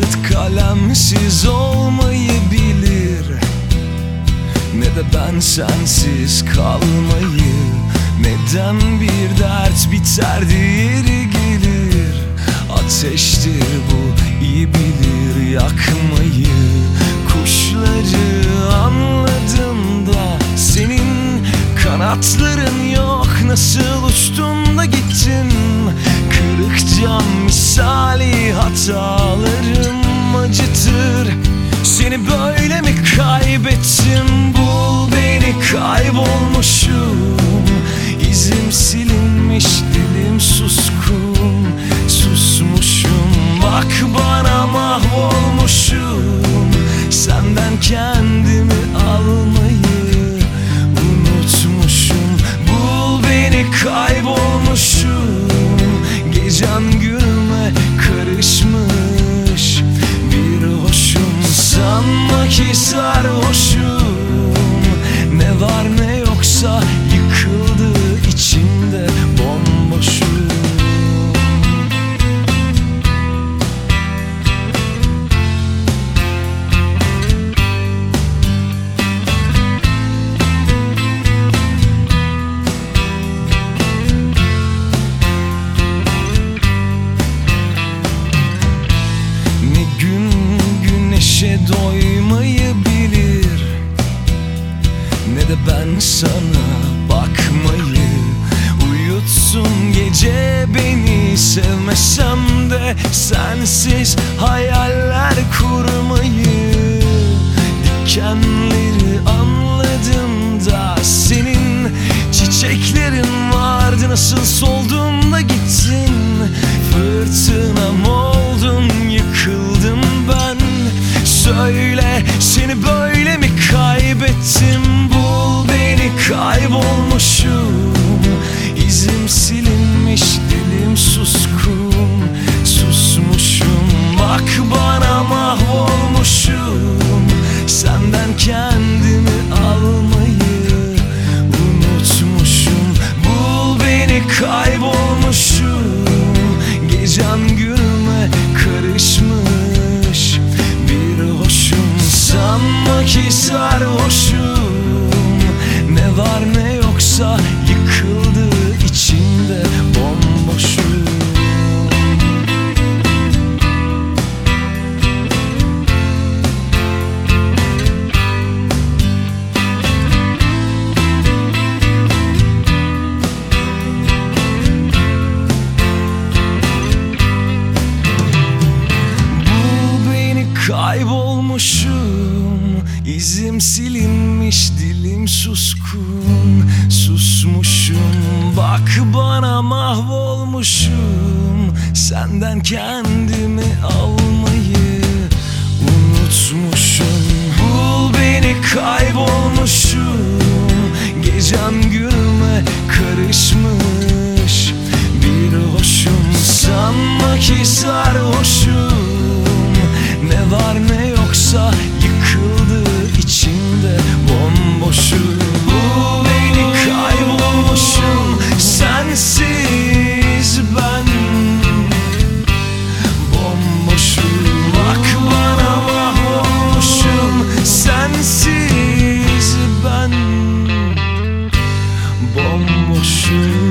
Hayat kalemsiz olmayı bilir, ne de ben sensiz kalmayı. Neden bir dert biter diğeri gelir? Ateştir bu, iyi bilir yakmayı. Kuşları anladım da senin kanatların yok. Nasıl uçtun da gittin? Kırık cam misali hatalarım acıtır. Seni böyle mi kaybettim? Bul beni, kaybolmuşum. İzim silinmiş, dilim suskun. Susmuşum, bak bana, mahvolmuşum. Senden kendimi almayı unutmuşum. Bul beni, kaybolmuşum. Gecem günüme karışmış bir hoşum. Sanma ki sarhoşum. Ne var ne yoksa yıkıldı içimde, bomboşum. Ne gün güneşe doymayı bilir, ne de ben sana bakmayı. Uyutsun gece beni, sevmesem de sensiz hayaller kurmayı. Dikenleri anladım da senin çiçeklerin vardı. Nasıl soldun da gittin? Fırtınam oldun, yıkıldım ben. Söyle, seni böyle mi kaybettim? Bul beni, kaybolmuşum. İzim silinmiş, dilim suskun. Susmuşum, bak bana, mahvolmuşum. Senden kendimi almayı unutmuşum. Bul beni, kaybolmuşum. Gecem günüme karışmış bir hoşum. Sanma ki sarhoşum. Ne var ne yoksa yıkıldı içimde, bomboşum. Kaybolmuşum, izim silinmiş, dilim suskun. Susmuşum, bak bana, mahvolmuşum. Senden kendimi almayı unutmuşum. Bul beni, kaybolmuşum. Gecem günüme karışmış bir hoşum. Sanma ki sarhoşum. Ne var ne yoksa yıkıldı içimde, bomboşum. Bu beni, kaybolmuşum. Sensiz ben bomboşum. Bak bana, mahvolmuşum. Sensiz ben bomboşum.